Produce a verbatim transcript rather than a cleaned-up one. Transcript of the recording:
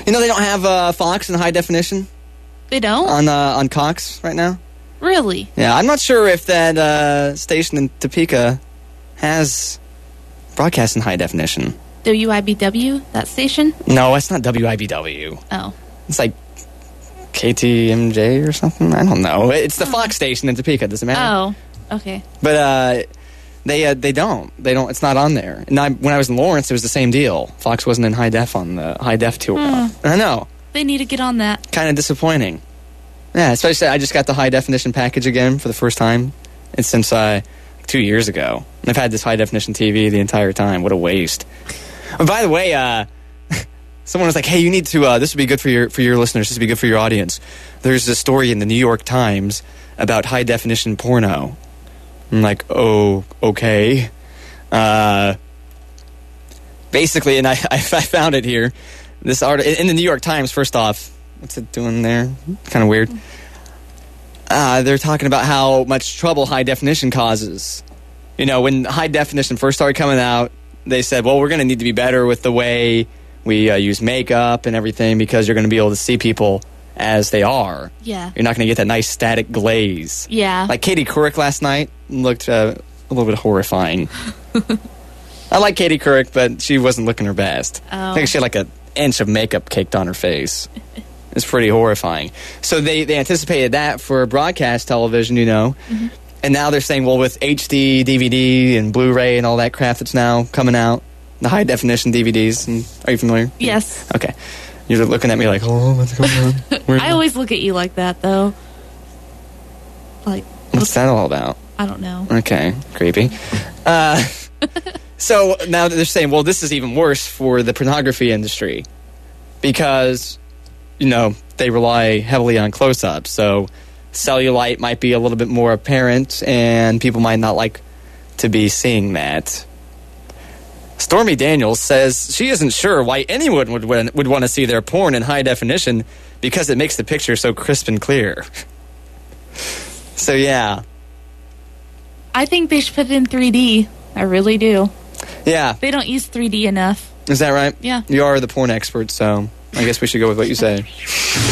You know they don't have uh, Fox in high definition They don't? on uh, on Cox right now? Really? Yeah, I'm not sure if that uh, station in Topeka has broadcast in high definition. W I B W, that station? No, it's not W I B W. Oh. It's like K T M J or something. I don't know. It's the Fox station in Topeka. Does it matter? Oh, okay. But uh, they uh, they don't. They don't. It's not on there. And I, when I was in Lawrence, it was the same deal. Fox wasn't in high def on the high def tour. Hmm. I know. They need to get on that. Kind of disappointing. Yeah, especially I just got the high definition package again for the first time. It's since uh, two years ago. And I've had this high definition T V the entire time. What a waste. And by the way, uh, someone was like, "Hey, you need to. Uh, this would be good for your for your listeners. This would be good for your audience." There's a story in the New York Times about high definition porno. I'm like, "Oh, okay." Uh, basically, and I, I I found it here. This article in the New York Times. First off, what's it doing there? Kind of weird. Uh, they're talking about how much trouble high definition causes. You know, when high definition first started coming out, they said, well, we're going to need to be better with the way we uh, use makeup and everything because you're going to be able to see people as they are. Yeah. You're not going to get that nice static glaze. Yeah. Like Katie Couric last night looked uh, a little bit horrifying. I like Katie Couric, but she wasn't looking her best. Oh. I think she had like an inch of makeup caked on her face. It's pretty horrifying. So they, they anticipated that for broadcast television, you know. Mm-hmm. And now they're saying, well, with H D, D V D, and Blu-ray and all that crap that's now coming out, the high-definition D V Ds, and, are you familiar? Yes. Okay. You're looking at me like, oh, what's going on? Where I always look at you like that, though. Like, what's that all about? I don't know. Okay, creepy. Uh, so now they're saying, well, this is even worse for the pornography industry because, you know, they rely heavily on close-ups, so cellulite might be a little bit more apparent, and people might not like to be seeing that. Stormy Daniels says she isn't sure why anyone would would want to see their porn in high definition because it makes the picture so crisp and clear. So, yeah. I think they should put it in three D. I really do. Yeah. They don't use three D enough. Is that right? Yeah. You are the porn expert, so I guess we should go with what you say.